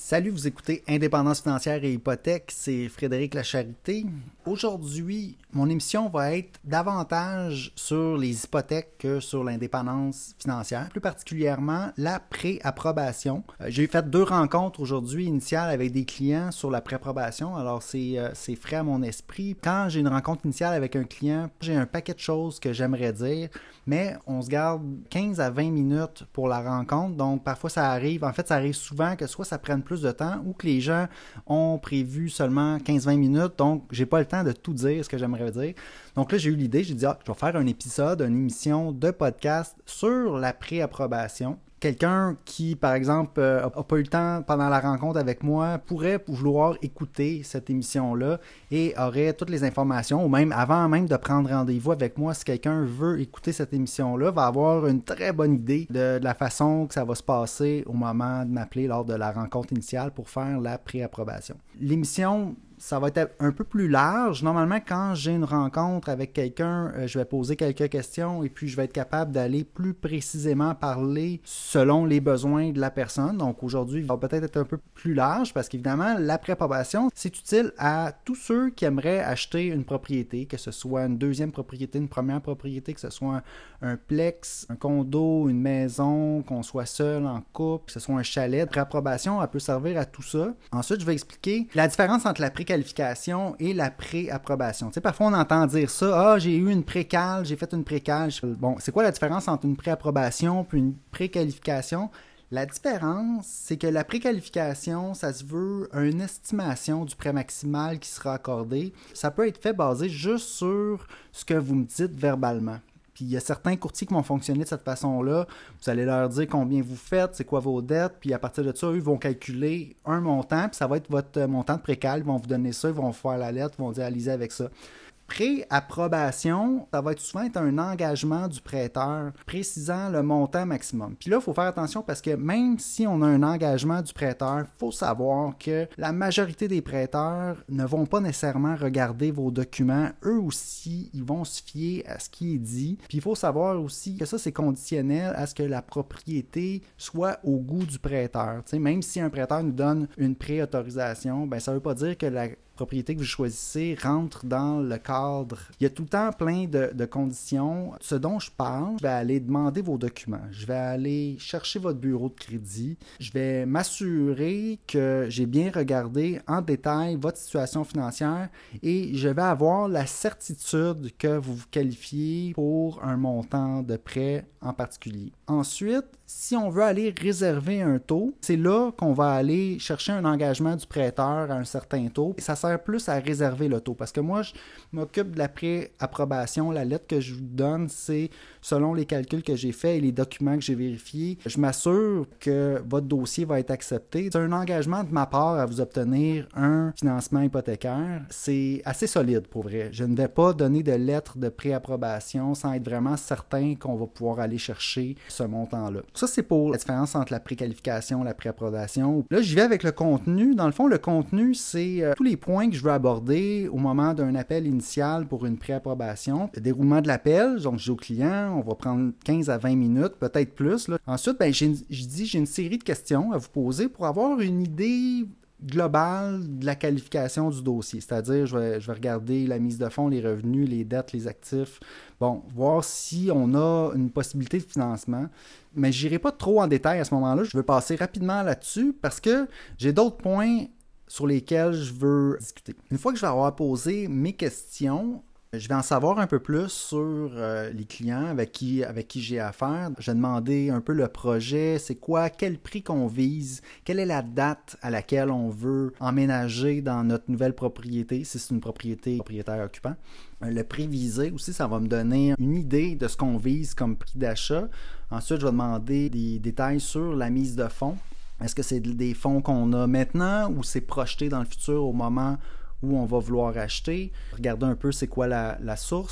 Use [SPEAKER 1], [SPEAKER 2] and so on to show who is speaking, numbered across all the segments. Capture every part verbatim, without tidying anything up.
[SPEAKER 1] Salut, vous écoutez Indépendance financière et hypothèque, c'est Frédéric Lacharité. Aujourd'hui, mon émission va être davantage sur les hypothèques que sur l'indépendance financière, plus particulièrement la pré-approbation. Euh, j'ai fait deux rencontres aujourd'hui initiales avec des clients sur la pré-approbation, alors c'est, euh, c'est frais à mon esprit. Quand j'ai une rencontre initiale avec un client, j'ai un paquet de choses que j'aimerais dire, mais on se garde quinze à vingt minutes pour la rencontre, donc parfois ça arrive, en fait ça arrive souvent que soit ça prenne plus de temps ou que les gens ont prévu seulement quinze à vingt minutes, donc j'ai pas le temps de tout dire ce que j'aimerais dire. Donc là, j'ai eu l'idée, j'ai dit, ah, je vais faire un épisode, une émission de podcast sur la pré-approbation. Quelqu'un qui, par exemple, n'a euh, pas eu le temps pendant la rencontre avec moi pourrait vouloir écouter cette émission-là et aurait toutes les informations, ou même avant même de prendre rendez-vous avec moi, si quelqu'un veut écouter cette émission-là, va avoir une très bonne idée de, de la façon que ça va se passer au moment de m'appeler lors de la rencontre initiale pour faire la pré-approbation. L'émission, ça va être un peu plus large. Normalement, quand j'ai une rencontre avec quelqu'un, euh, je vais poser quelques questions et puis je vais être capable d'aller plus précisément parler selon les besoins de la personne. Donc aujourd'hui, il va peut-être être un peu plus large parce qu'évidemment, la pré-approbation, c'est utile à tous ceux qui aimeraient acheter une propriété, que ce soit une deuxième propriété, une première propriété, que ce soit un plex, un condo, une maison, qu'on soit seul, en couple, que ce soit un chalet. La pré-approbation, elle peut servir à tout ça. Ensuite, je vais expliquer la différence entre la pré-qualification et la pré-approbation. Tu sais, parfois, on entend dire ça, « Ah, j'ai eu une pré-cal, j'ai fait une pré-cal. » Bon, c'est quoi la différence entre une pré-approbation puis une pré-qualification? La différence, c'est que la préqualification, ça se veut une estimation du prêt maximal qui sera accordé. Ça peut être fait basé juste sur ce que vous me dites verbalement. Puis il y a certains courtiers qui vont fonctionner de cette façon-là. Vous allez leur dire combien vous faites, c'est quoi vos dettes, puis à partir de ça, eux vont calculer un montant, puis ça va être votre montant de précal. Ils vont vous donner ça, ils vont vous faire la lettre, ils vont dire allez-y avec ça. Pré-approbation, ça va être souvent être un engagement du prêteur précisant le montant maximum. Puis là, il faut faire attention parce que même si on a un engagement du prêteur, il faut savoir que la majorité des prêteurs ne vont pas nécessairement regarder vos documents. Eux aussi, ils vont se fier à ce qui est dit. Puis il faut savoir aussi que ça, c'est conditionnel à ce que la propriété soit au goût du prêteur. Tu sais, même si un prêteur nous donne une pré-autorisation, ben, ça ne veut pas dire que la propriété que vous choisissez rentre dans le cadre. Il y a tout le temps plein de, de conditions. Ce dont je parle, je vais aller demander vos documents. Je vais aller chercher votre bureau de crédit. Je vais m'assurer que j'ai bien regardé en détail votre situation financière et je vais avoir la certitude que vous vous qualifiez pour un montant de prêt en particulier. Ensuite, si on veut aller réserver un taux, c'est là qu'on va aller chercher un engagement du prêteur à un certain taux. Et ça sert plus à réserver le taux parce que moi, je m'occupe de la pré-approbation. La lettre que je vous donne, c'est selon les calculs que j'ai faits et les documents que j'ai vérifiés. Je m'assure que votre dossier va être accepté. C'est un engagement de ma part à vous obtenir un financement hypothécaire. C'est assez solide pour vrai. Je ne vais pas donner de lettre de pré-approbation sans être vraiment certain qu'on va pouvoir aller chercher ce montant-là. Ça, c'est pour la différence entre la préqualification et la pré-approbation. Là, j'y vais avec le contenu. Dans le fond, le contenu, c'est euh, tous les points que je veux aborder au moment d'un appel initial pour une pré-approbation. Le déroulement de l'appel, donc je dis au client, on va prendre quinze à vingt minutes, peut-être plus. Là. Ensuite, ben, j'ai, je dis j'ai une série de questions à vous poser pour avoir une idée globale de la qualification du dossier. C'est-à-dire, je vais, je vais regarder la mise de fonds, les revenus, les dettes, les actifs. Bon, voir si on a une possibilité de financement. Mais je n'irai pas trop en détail à ce moment-là. Je veux passer rapidement là-dessus parce que j'ai d'autres points sur lesquels je veux discuter. Une fois que je vais avoir posé mes questions, je vais en savoir un peu plus sur euh, les clients avec qui, avec qui j'ai affaire. Je vais demander un peu le projet, c'est quoi, quel prix qu'on vise, quelle est la date à laquelle on veut emménager dans notre nouvelle propriété, si c'est une propriété propriétaire occupant. Le prix visé aussi, ça va me donner une idée de ce qu'on vise comme prix d'achat. Ensuite, je vais demander des détails sur la mise de fonds. Est-ce que c'est des fonds qu'on a maintenant ou c'est projeté dans le futur au moment où on va vouloir acheter? Regarder un peu c'est quoi la, la source.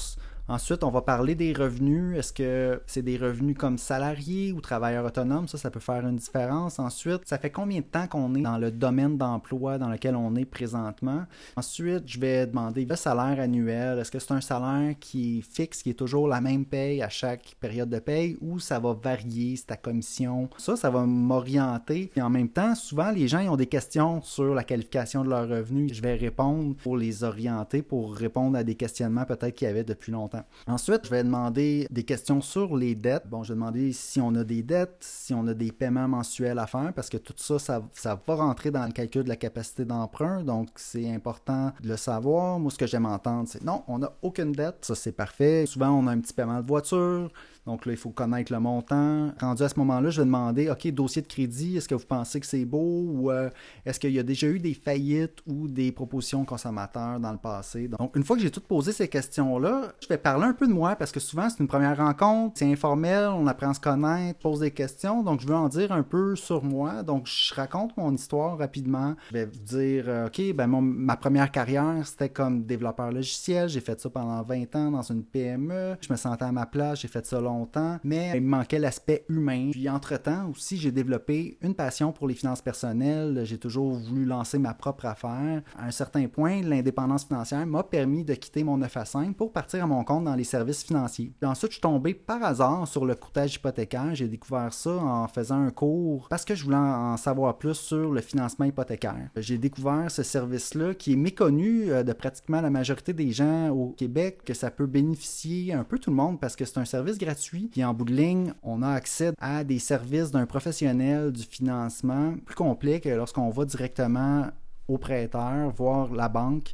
[SPEAKER 1] Ensuite, on va parler des revenus. Est-ce que c'est des revenus comme salariés ou travailleurs autonomes? Ça, ça peut faire une différence. Ensuite, ça fait combien de temps qu'on est dans le domaine d'emploi dans lequel on est présentement? Ensuite, je vais demander le salaire annuel. Est-ce que c'est un salaire qui est fixe, qui est toujours la même paye à chaque période de paye ou ça va varier, c'est ta commission? Ça, ça va m'orienter. Et en même temps, souvent, les gens ils ont des questions sur la qualification de leurs revenus. Je vais répondre pour les orienter, pour répondre à des questionnements peut-être qu'il y avait depuis longtemps. Ensuite, je vais demander des questions sur les dettes. Bon, je vais demander si on a des dettes, si on a des paiements mensuels à faire, parce que tout ça, ça, ça va rentrer dans le calcul de la capacité d'emprunt, donc c'est important de le savoir. Moi, ce que j'aime entendre, c'est non, on n'a aucune dette, ça c'est parfait. Souvent, on a un petit paiement de voiture, donc là, il faut connaître le montant. Rendu à ce moment-là, je vais demander, OK, dossier de crédit, est-ce que vous pensez que c'est beau ou euh, est-ce qu'il y a déjà eu des faillites ou des propositions consommateurs dans le passé? Donc, une fois que j'ai tout posé ces questions-là, je vais parler un peu de moi parce que souvent, c'est une première rencontre, c'est informel, on apprend à se connaître, pose des questions, donc je veux en dire un peu sur moi. Donc, je raconte mon histoire rapidement. Je vais vous dire, euh, OK, ben mon, ma première carrière, c'était comme développeur logiciel. J'ai fait ça pendant vingt ans dans une P M E. Je me sentais à ma place, j'ai fait ça longtemps. Mais il me manquait l'aspect humain. Puis entre-temps aussi, j'ai développé une passion pour les finances personnelles. J'ai toujours voulu lancer ma propre affaire. À un certain point, l'indépendance financière m'a permis de quitter mon neuf à cinq pour partir à mon compte dans les services financiers. Puis ensuite, je suis tombé par hasard sur le courtage hypothécaire. J'ai découvert ça en faisant un cours parce que je voulais en savoir plus sur le financement hypothécaire. J'ai découvert ce service-là qui est méconnu de pratiquement la majorité des gens au Québec, que ça peut bénéficier un peu tout le monde parce que c'est un service gratuit. Puis en bout de ligne, on a accès à des services d'un professionnel du financement plus complet que lorsqu'on va directement au prêteur, voir la banque.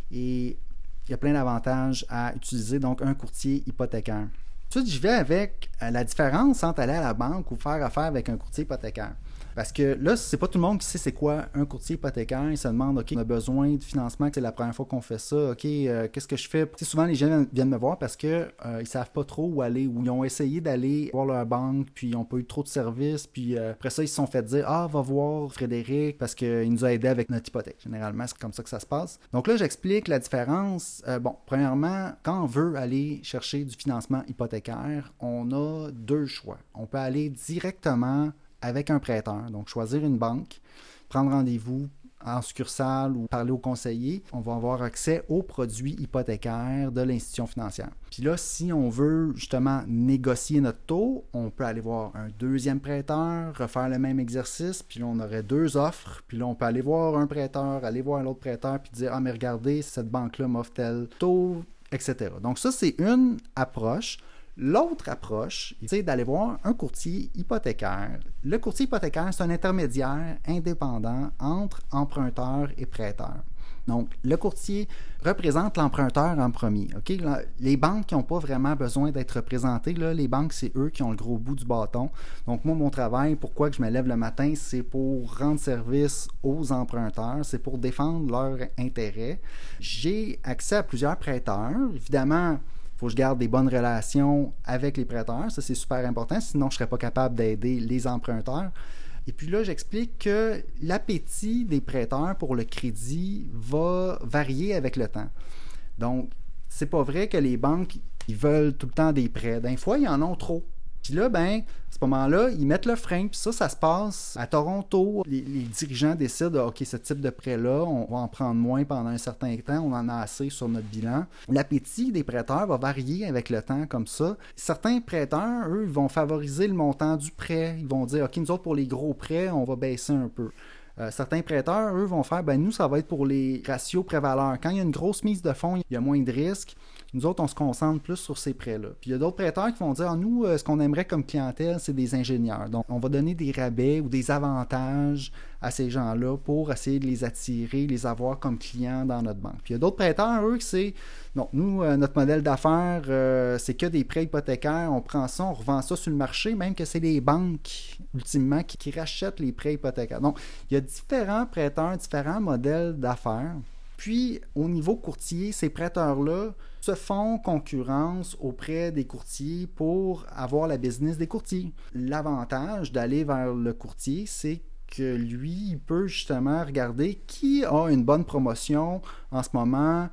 [SPEAKER 1] Et il y a plein d'avantages à utiliser, donc un courtier hypothécaire. Ensuite, je vais avec la différence entre aller à la banque ou faire affaire avec un courtier hypothécaire. Parce que là, c'est pas tout le monde qui sait c'est quoi un courtier hypothécaire. Ils se demandent, OK, on a besoin de financement, c'est la première fois qu'on fait ça. OK, euh, qu'est-ce que je fais? T'sais, souvent, les gens viennent me voir parce qu'ils euh, ils savent pas trop où aller, ou ils ont essayé d'aller voir leur banque, puis ils n'ont pas eu trop de services, puis euh, après ça, ils se sont fait dire, ah, va voir Frédéric, parce qu'il nous a aidé avec notre hypothèque. Généralement, c'est comme ça que ça se passe. Donc là, j'explique la différence. Euh, bon, premièrement, quand on veut aller chercher du financement hypothécaire, on a deux choix. On peut aller directement avec un prêteur, donc choisir une banque, prendre rendez-vous en succursale ou parler au conseiller, on va avoir accès aux produits hypothécaires de l'institution financière. Puis là, si on veut justement négocier notre taux, on peut aller voir un deuxième prêteur, refaire le même exercice, puis là, on aurait deux offres, puis là, on peut aller voir un prêteur, aller voir l'autre prêteur, puis dire « Ah, mais regardez, cette banque-là m'offre tel taux, et cetera » Donc ça, c'est une approche. L'autre approche, c'est d'aller voir un courtier hypothécaire. Le courtier hypothécaire, c'est un intermédiaire indépendant entre emprunteur et prêteur. Donc, le courtier représente l'emprunteur en premier. Okay? Les banques n'ont pas vraiment besoin d'être représentées. Là. Les banques, c'est eux qui ont le gros bout du bâton. Donc, moi, mon travail, pourquoi que je me lève le matin, c'est pour rendre service aux emprunteurs, c'est pour défendre leurs intérêts. J'ai accès à plusieurs prêteurs. Évidemment, il faut que je garde des bonnes relations avec les prêteurs. Ça, c'est super important. Sinon, je ne serais pas capable d'aider les emprunteurs. Et puis là, j'explique que l'appétit des prêteurs pour le crédit va varier avec le temps. Donc, c'est pas vrai que les banques, ils veulent tout le temps des prêts. Des fois, ils en ont trop. Puis là, ben, à ce moment-là, ils mettent le frein. Puis ça, ça se passe à Toronto. Les, les dirigeants décident, OK, ce type de prêt-là, on va en prendre moins pendant un certain temps. On en a assez sur notre bilan. L'appétit des prêteurs va varier avec le temps comme ça. Certains prêteurs, eux, ils vont favoriser le montant du prêt. Ils vont dire, OK, nous autres, pour les gros prêts, on va baisser un peu. Euh, certains prêteurs, eux, vont faire, ben nous, ça va être pour les ratios prêt-valeur. Quand il y a une grosse mise de fonds, il y a moins de risques. Nous autres, on se concentre plus sur ces prêts-là. Puis il y a d'autres prêteurs qui vont dire, ah, nous, ce qu'on aimerait comme clientèle, c'est des ingénieurs. Donc, on va donner des rabais ou des avantages à ces gens-là pour essayer de les attirer, les avoir comme clients dans notre banque. Puis il y a d'autres prêteurs, eux, qui c'est, non, nous, euh, notre modèle d'affaires, euh, c'est que des prêts hypothécaires. On prend ça, on revend ça sur le marché, même que c'est les banques, ultimement, qui, qui rachètent les prêts hypothécaires. Donc, il y a différents prêteurs, différents modèles d'affaires. Puis, au niveau courtier, ces prêteurs-là se font concurrence auprès des courtiers pour avoir la business des courtiers. L'avantage d'aller vers le courtier, c'est que lui, il peut justement regarder qui a une bonne promotion en ce moment,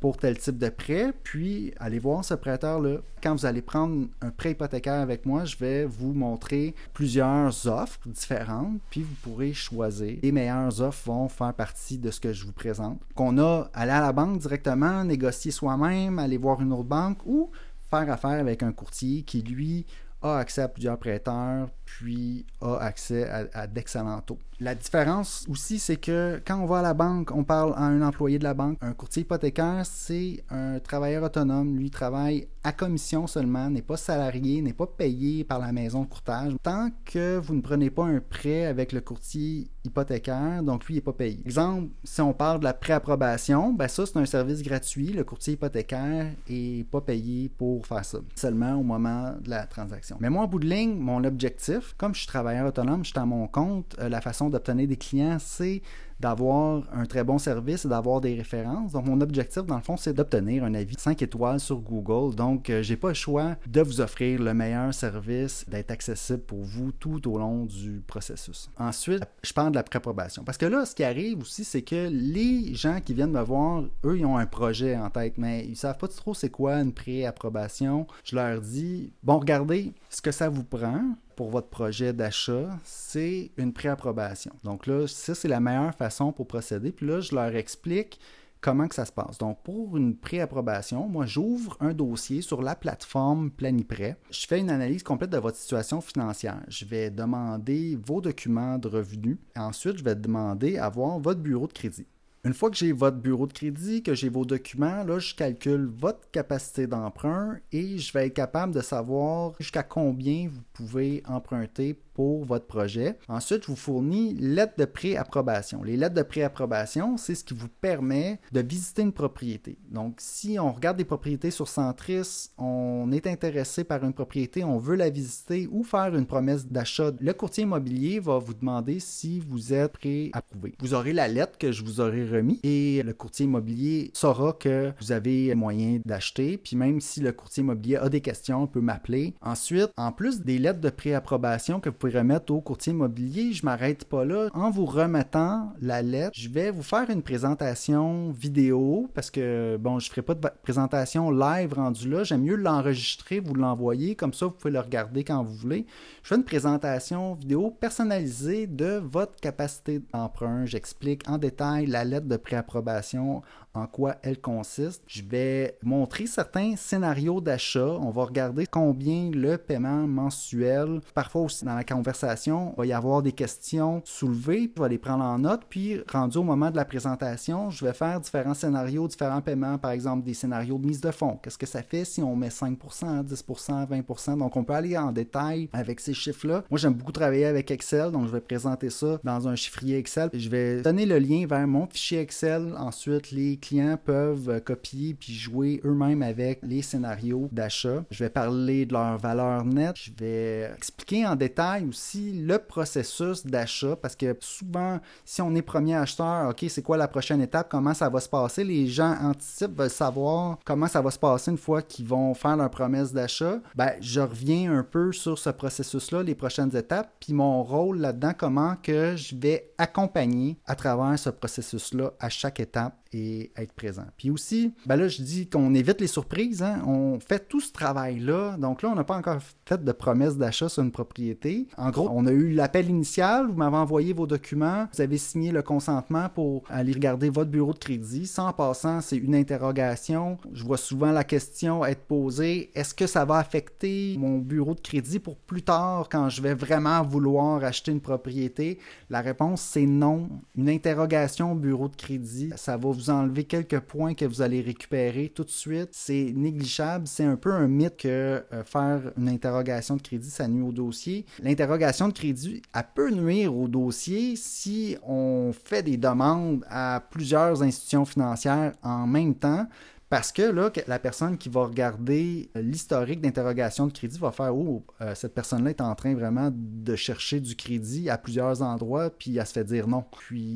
[SPEAKER 1] pour tel type de prêt, puis allez voir ce prêteur-là. Quand vous allez prendre un prêt hypothécaire avec moi, je vais vous montrer plusieurs offres différentes, puis vous pourrez choisir. Les meilleures offres vont faire partie de ce que je vous présente. Qu'on a aller à la banque directement, négocier soi-même, aller voir une autre banque ou faire affaire avec un courtier qui, lui, a accès à plusieurs prêteurs, puis a accès à, à d'excellents taux. La différence aussi, c'est que quand on va à la banque, on parle à un employé de la banque. Un courtier hypothécaire, c'est un travailleur autonome. Lui, travaille à commission seulement, n'est pas salarié, n'est pas payé par la maison de courtage. Tant que vous ne prenez pas un prêt avec le courtier hypothécaire, donc lui, il n'est pas payé. Exemple, si on parle de la préapprobation, ben ça, c'est un service gratuit. Le courtier hypothécaire n'est pas payé pour faire ça, seulement au moment de la transaction. Mais moi, en bout de ligne, mon objectif, comme je suis travailleur autonome, je suis à mon compte, euh, la façon d'obtenir des clients, c'est d'avoir un très bon service et d'avoir des références. Donc, mon objectif, dans le fond, c'est d'obtenir un avis cinq étoiles sur Google. Donc, euh, j'ai pas le choix de vous offrir le meilleur service, d'être accessible pour vous tout au long du processus. Ensuite, je parle de la préapprobation. Parce que là, ce qui arrive aussi, c'est que les gens qui viennent me voir, eux, ils ont un projet en tête, mais ils savent pas trop c'est quoi une préapprobation. Je leur dis, bon, regardez, ce que ça vous prend pour votre projet d'achat, c'est une préapprobation. Donc là, ça, c'est la meilleure façon pour procéder. Puis là, je leur explique comment que ça se passe. Donc, pour une préapprobation, moi, j'ouvre un dossier sur la plateforme Planiprêt. Je fais une analyse complète de votre situation financière. Je vais demander vos documents de revenus. Ensuite, je vais demander à voir votre bureau de crédit. Une fois que j'ai votre bureau de crédit, que j'ai vos documents, là, je calcule votre capacité d'emprunt et je vais être capable de savoir jusqu'à combien vous pouvez emprunter pour votre projet. Ensuite, je vous fournis lettres de préapprobation. Les lettres de préapprobation, c'est ce qui vous permet de visiter une propriété. Donc, si on regarde des propriétés sur Centris, on est intéressé par une propriété, on veut la visiter ou faire une promesse d'achat, le courtier immobilier va vous demander si vous êtes préapprouvé. Vous aurez la lettre que je vous aurai remis et le courtier immobilier saura que vous avez moyen d'acheter. Puis même si le courtier immobilier a des questions, il peut m'appeler. Ensuite, en plus des lettres de préapprobation que vous pouvez remettre au courtier immobilier, je ne m'arrête pas là. En vous remettant la lettre, je vais vous faire une présentation vidéo parce que, bon, je ne ferai pas de présentation live rendue là. J'aime mieux l'enregistrer, vous l'envoyer. Comme ça, vous pouvez le regarder quand vous voulez. Je fais une présentation vidéo personnalisée de votre capacité d'emprunt. J'explique en détail la lettre de préapprobation, en quoi elle consiste. Je vais montrer certains scénarios d'achat. On va regarder combien le paiement mensuel. Parfois aussi dans la conversation, il va y avoir des questions soulevées. Je vais les prendre en note. Puis, rendu au moment de la présentation, je vais faire différents scénarios, différents paiements. Par exemple, des scénarios de mise de fonds. Qu'est-ce que ça fait si on met cinq pour cent, dix pour cent, vingt pour cent? Donc, on peut aller en détail avec ces chiffres-là. Moi, j'aime beaucoup travailler avec Excel. Donc, je vais présenter ça dans un chiffrier Excel. Je vais donner le lien vers mon fichier Excel. Ensuite, les clients peuvent copier puis jouer eux-mêmes avec les scénarios d'achat. Je vais parler de leur valeur nette. Je vais expliquer en détail aussi le processus d'achat parce que souvent, si on est premier acheteur, OK, c'est quoi la prochaine étape? Comment ça va se passer? Les gens anticipent, veulent savoir comment ça va se passer une fois qu'ils vont faire leur promesse d'achat. Ben, je reviens un peu sur ce processus-là, les prochaines étapes, puis mon rôle là-dedans, comment que je vais accompagner à travers ce processus-là à chaque étape et être présent. Puis aussi, ben là, je dis qu'on évite les surprises. Hein? On fait tout ce travail-là. Donc là, on n'a pas encore fait de promesse d'achat sur une propriété. En gros, on a eu l'appel initial. Vous m'avez envoyé vos documents. Vous avez signé le consentement pour aller regarder votre bureau de crédit. Ça, en passant, c'est une interrogation. Je vois souvent la question être posée. Est-ce que ça va affecter mon bureau de crédit pour plus tard quand je vais vraiment vouloir acheter une propriété? La réponse, c'est non. Une interrogation au bureau de crédit, ça va vous enlever quelques points que vous allez récupérer tout de suite. C'est négligeable. C'est un peu un mythe que euh, faire une interrogation de crédit, ça nuit au dossier. L'interrogation de crédit, elle peut nuire au dossier si on fait des demandes à plusieurs institutions financières en même temps. Parce que là, la personne qui va regarder l'historique d'interrogation de crédit va faire « Oh, euh, cette personne-là est en train vraiment de chercher du crédit à plusieurs endroits, puis elle se fait dire non. » Puis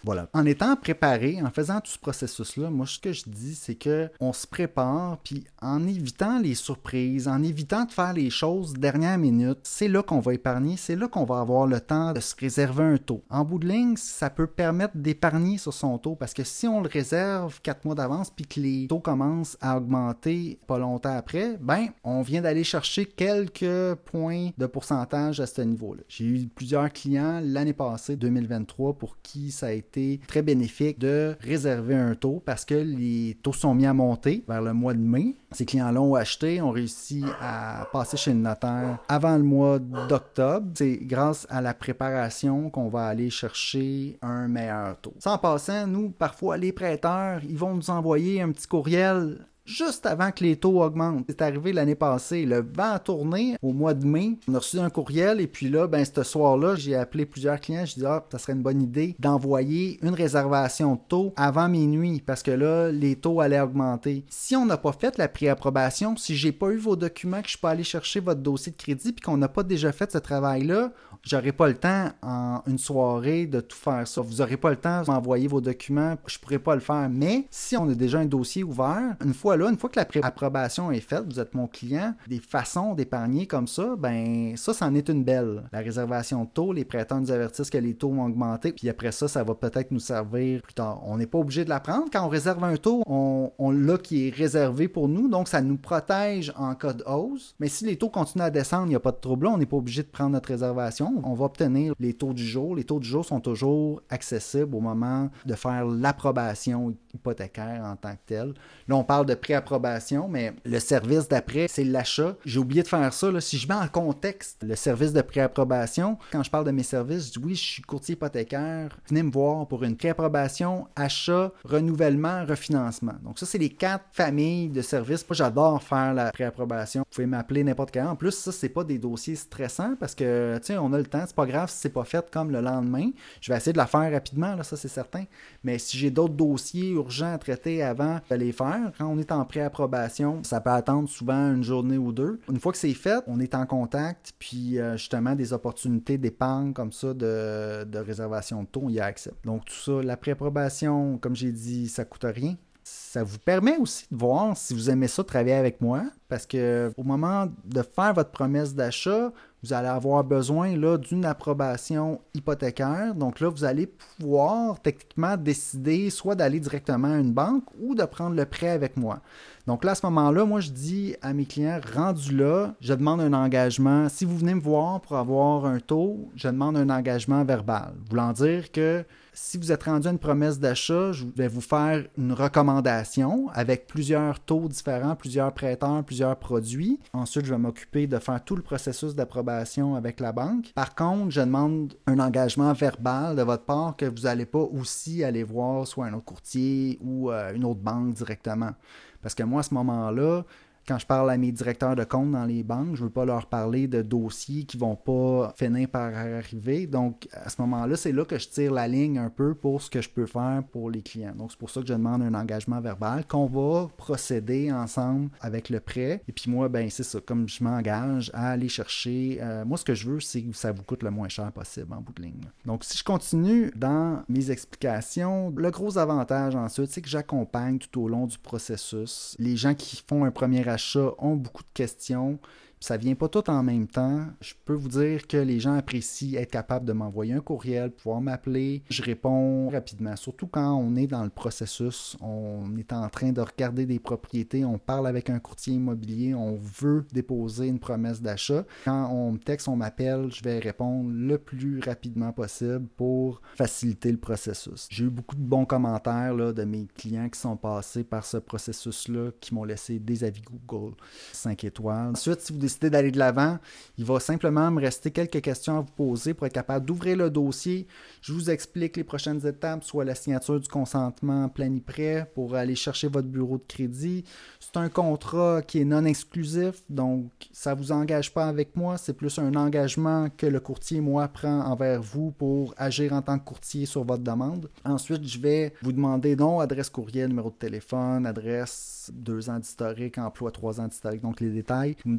[SPEAKER 1] Voilà. En étant préparé, en faisant tout ce processus-là, moi, ce que je dis, c'est que on se prépare, puis en évitant les surprises, en évitant de faire les choses dernière minute, c'est là qu'on va épargner, c'est là qu'on va avoir le temps de se réserver un taux. En bout de ligne, ça peut permettre d'épargner sur son taux, parce que si on le réserve quatre mois d'avance, puis que les taux commencent à augmenter pas longtemps après, ben, on vient d'aller chercher quelques points de pourcentage à ce niveau-là. J'ai eu plusieurs clients l'année passée, deux mille vingt-trois, pour qui ça a été très bénéfique de réserver un taux parce que les taux sont mis à monter vers le mois de mai. Ces clients-là ont acheté, ont réussi à passer chez le notaire avant le mois d'octobre. C'est grâce à la préparation qu'on va aller chercher un meilleur taux. Ça, en passant, nous, parfois, les prêteurs, ils vont nous envoyer un petit courriel juste avant que les taux augmentent. C'est arrivé l'année passée. Le vent a tourné au mois de mai. On a reçu un courriel et puis là, ben, ce soir-là, j'ai appelé plusieurs clients. Je dis, ah, ça serait une bonne idée d'envoyer une réservation de taux avant minuit parce que là, les taux allaient augmenter. Si on n'a pas fait la préapprobation, si j'ai pas eu vos documents, que je peux aller chercher votre dossier de crédit puis qu'on n'a pas déjà fait ce travail-là, j'aurai pas le temps en une soirée de tout faire ça. Vous n'aurez pas le temps de m'envoyer vos documents. Je pourrai pas le faire. Mais si on a déjà un dossier ouvert, une fois là, une fois que la pré-approbation est faite, vous êtes mon client, des façons d'épargner comme ça, ben ça, c'en est une belle. La réservation de taux, les prêteurs nous avertissent que les taux vont augmenter, puis après ça, ça va peut-être nous servir plus tard. On n'est pas obligé de la prendre. Quand on réserve un taux, on, on l'a qui est réservé pour nous, donc ça nous protège en cas de hausse. Mais si les taux continuent à descendre, il n'y a pas de trouble, on n'est pas obligé de prendre notre réservation. On va obtenir les taux du jour. Les taux du jour sont toujours accessibles au moment de faire l'approbation hypothécaire en tant que tel. Là, on parle de préapprobation, mais le service d'après, c'est l'achat. J'ai oublié de faire ça. Là. Si je mets en contexte le service de préapprobation, quand je parle de mes services, je dis oui, je suis courtier hypothécaire. Venez me voir pour une préapprobation, achat, renouvellement, refinancement. Donc ça, c'est les quatre familles de services. Moi, j'adore faire la préapprobation. Vous pouvez m'appeler n'importe quand. En plus, ça, c'est pas des dossiers stressants parce que, tu sais, on a le temps. C'est pas grave si c'est pas fait comme le lendemain. Je vais essayer de la faire rapidement, là, ça, c'est certain. Mais si j'ai d'autres dossiers urgents à traiter avant de les faire, quand on est en préapprobation, ça peut attendre souvent une journée ou deux. Une fois que c'est fait, on est en contact, puis euh, justement, des opportunités d'épargne comme ça, de, de réservation de taux, on y a accès. Donc tout ça, la préapprobation, comme j'ai dit, ça coûte rien. Ça vous permet aussi de voir si vous aimez ça travailler avec moi, parce que au moment de faire votre promesse d'achat, vous allez avoir besoin là, d'une approbation hypothécaire. Donc là, vous allez pouvoir techniquement décider soit d'aller directement à une banque ou de prendre le prêt avec moi. Donc là, à ce moment-là, moi, je dis à mes clients, rendu là, je demande un engagement. Si vous venez me voir pour avoir un taux, je demande un engagement verbal. Voulant dire que si vous êtes rendu à une promesse d'achat, je vais vous faire une recommandation avec plusieurs taux différents, plusieurs prêteurs, plusieurs produits. Ensuite, je vais m'occuper de faire tout le processus d'approbation avec la banque. Par contre, je demande un engagement verbal de votre part que vous n'allez pas aussi aller voir soit un autre courtier ou euh, une autre banque directement. Parce que moi, à ce moment-là, quand je parle à mes directeurs de compte dans les banques, je ne veux pas leur parler de dossiers qui ne vont pas finir par arriver. Donc, à ce moment-là, c'est là que je tire la ligne un peu pour ce que je peux faire pour les clients. Donc, c'est pour ça que je demande un engagement verbal qu'on va procéder ensemble avec le prêt. Et puis moi, ben c'est ça, comme je m'engage à aller chercher, euh, moi, ce que je veux, c'est que ça vous coûte le moins cher possible en bout de ligne. Donc, si je continue dans mes explications, le gros avantage ensuite, c'est que j'accompagne tout au long du processus. Les gens qui font un premier achat ont beaucoup de questions. Ça ne vient pas tout en même temps. Je peux vous dire que les gens apprécient être capables de m'envoyer un courriel, pouvoir m'appeler. Je réponds rapidement, surtout quand on est dans le processus, on est en train de regarder des propriétés, on parle avec un courtier immobilier, on veut déposer une promesse d'achat. Quand on me texte, on m'appelle, je vais répondre le plus rapidement possible pour faciliter le processus. J'ai eu beaucoup de bons commentaires là, de mes clients qui sont passés par ce processus-là, qui m'ont laissé des avis Google cinq étoiles. Ensuite, si vous décidez d'aller de l'avant, il va simplement me rester quelques questions à vous poser pour être capable d'ouvrir le dossier. Je vous explique les prochaines étapes, soit la signature du consentement planiprêt pour aller chercher votre bureau de crédit. C'est un contrat qui est non exclusif, donc ça ne vous engage pas avec moi, c'est plus un engagement que le courtier, moi, prend envers vous pour agir en tant que courtier sur votre demande. Ensuite, je vais vous demander nom, adresse courriel, numéro de téléphone, adresse, deux ans d'historique, emploi, trois ans d'historique, donc les détails. Vous me donnez ça.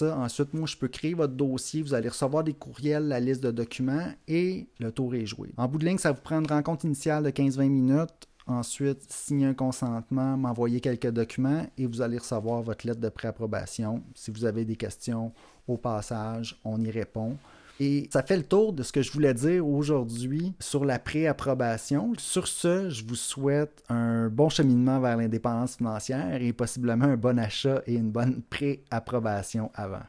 [SPEAKER 1] ça, ensuite, moi, je peux créer votre dossier. Vous allez recevoir des courriels, la liste de documents et le tour est joué. En bout de ligne, ça vous prend une rencontre initiale de quinze à vingt minutes. Ensuite, signer un consentement, m'envoyer quelques documents et vous allez recevoir votre lettre de préapprobation. Si vous avez des questions au passage, on y répond. Et ça fait le tour de ce que je voulais dire aujourd'hui sur la préapprobation. Sur ce, je vous souhaite un bon cheminement vers l'indépendance financière et possiblement un bon achat et une bonne préapprobation avant.